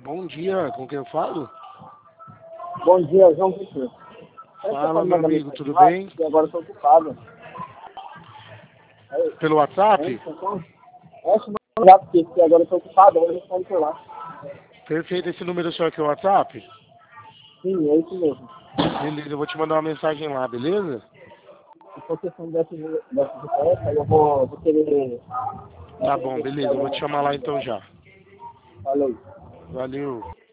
Bom dia, com quem eu falo? Bom dia, João Vitor. Fala, meu amigo, tudo bem? E agora estou ocupado. Pelo WhatsApp? Já, porque agora estou ocupado, eu respondo por lá. Perfeito, esse número seu aqui é o WhatsApp? Sim, é isso mesmo. Beleza, eu vou te mandar uma mensagem lá, beleza? Se for questão dessa diferença, eu vou querer... Tá bom, beleza, eu vou te chamar lá então já. Falei. Valeu.